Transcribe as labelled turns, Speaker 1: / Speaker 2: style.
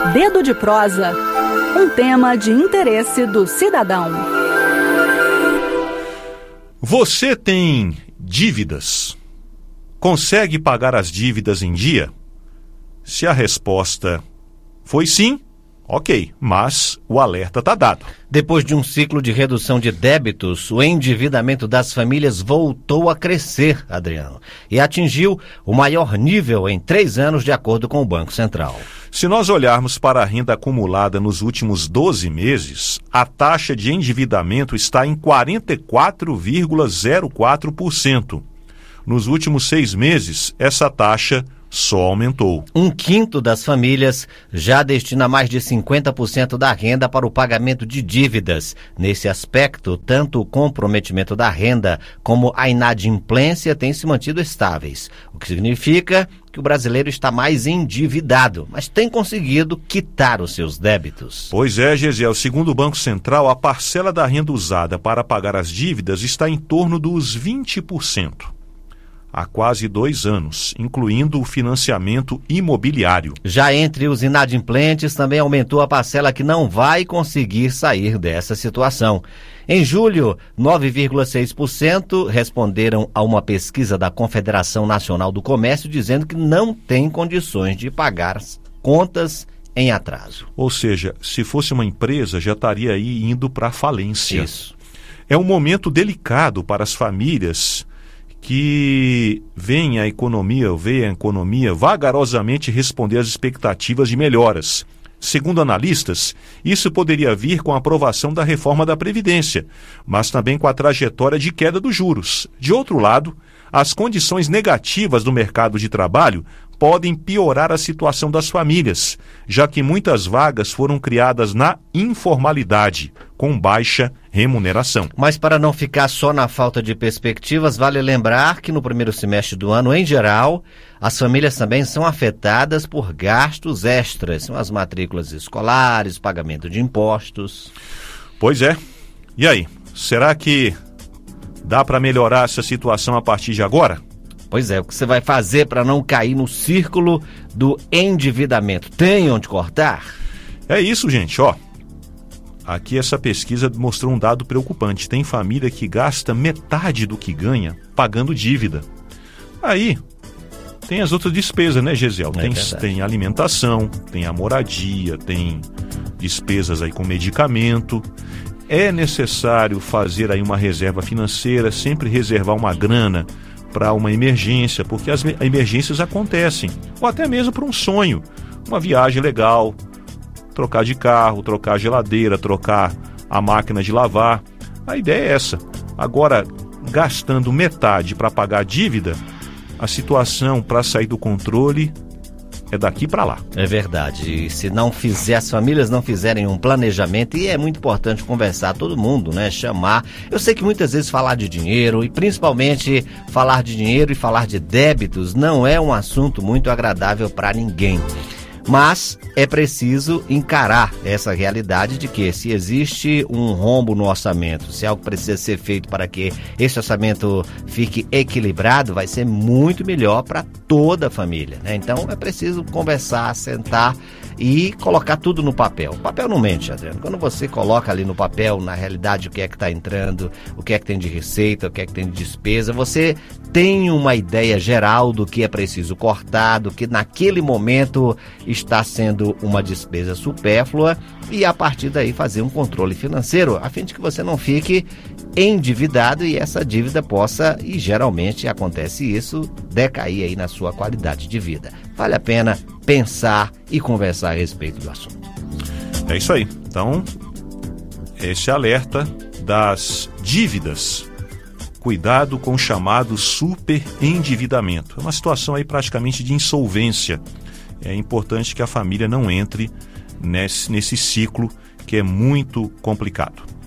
Speaker 1: Dedo de Prosa, um tema de interesse do cidadão.
Speaker 2: Você tem dívidas? Consegue pagar as dívidas em dia? Se a resposta foi sim, ok, mas o alerta está dado.
Speaker 3: Depois de um ciclo de redução de débitos, o endividamento das famílias voltou a crescer, Adriano, e atingiu o maior nível em 3 anos, de acordo com o Banco Central.
Speaker 2: Se nós olharmos para a renda acumulada nos últimos 12 meses, a taxa de endividamento está em 44,04%. Nos últimos 6 meses, essa taxa só aumentou. 1/5
Speaker 3: das famílias já destina mais de 50% da renda para o pagamento de dívidas. Nesse aspecto, tanto o comprometimento da renda como a inadimplência têm se mantido estáveis, o que significa que o brasileiro está mais endividado, mas tem conseguido quitar os seus débitos.
Speaker 2: Pois é, Gesiel, segundo o Banco Central, a parcela da renda usada para pagar as dívidas está em torno dos 20%. Há quase 2 anos, incluindo o financiamento imobiliário.
Speaker 3: Já entre os inadimplentes, também aumentou a parcela que não vai conseguir sair dessa situação. Em julho, 9,6% responderam a uma pesquisa da Confederação Nacional do Comércio, dizendo que não tem condições de pagar as contas em atraso.
Speaker 2: Ou seja, se fosse uma empresa, já estaria aí indo para a falência.
Speaker 3: Isso.
Speaker 2: É um momento delicado para as famílias que veem a economia vagarosamente responder às expectativas de melhoras. Segundo analistas, isso poderia vir com a aprovação da reforma da Previdência, mas também com a trajetória de queda dos juros. De outro lado, as condições negativas do mercado de trabalho podem piorar a situação das famílias, já que muitas vagas foram criadas na informalidade, com baixa remuneração.
Speaker 3: Mas para não ficar só na falta de perspectivas, vale lembrar que no primeiro semestre do ano, em geral, as famílias também são afetadas por gastos extras, são as matrículas escolares, pagamento de impostos.
Speaker 2: Pois é. E aí, será que dá para melhorar essa situação a partir de agora?
Speaker 3: Pois é, o que você vai fazer para não cair no círculo do endividamento? Tem onde cortar?
Speaker 2: É isso, gente, ó. Aqui essa pesquisa mostrou um dado preocupante. Tem família que gasta metade do que ganha pagando dívida. Aí, tem as outras despesas, né, Gesiel? Tem alimentação, tem a moradia, tem despesas aí com medicamento. É necessário fazer aí uma reserva financeira, sempre reservar uma grana para uma emergência, porque as emergências acontecem, ou até mesmo para um sonho, uma viagem legal, trocar de carro, trocar a geladeira, trocar a máquina de lavar. A ideia é essa. Agora, gastando metade para pagar a dívida, a situação para sair do controle é daqui para lá.
Speaker 3: É verdade. E se as famílias não fizerem um planejamento, e é muito importante conversar, todo mundo, né? Chamar. Eu sei que muitas vezes falar de dinheiro, e principalmente falar de dinheiro e falar de débitos, não é um assunto muito agradável para ninguém. Mas é preciso encarar essa realidade de que, se existe um rombo no orçamento, se algo precisa ser feito para que esse orçamento fique equilibrado, vai ser muito melhor para toda a família, né? Então é preciso conversar, sentar e colocar tudo no papel. O papel não mente, Adriano. Quando você coloca ali no papel, na realidade, o que é que está entrando, o que é que tem de receita, o que é que tem de despesa, você tem uma ideia geral do que é preciso cortar, do que naquele momento está sendo uma despesa supérflua, e a partir daí fazer um controle financeiro, a fim de que você não fique endividado e essa dívida possa, e geralmente acontece isso, decair aí na sua qualidade de vida. Vale a pena pensar e conversar a respeito do assunto.
Speaker 2: É isso aí. Então, esse alerta das dívidas. Cuidado com o chamado superendividamento. É uma situação aí praticamente de insolvência. É importante que a família não entre nesse ciclo que é muito complicado.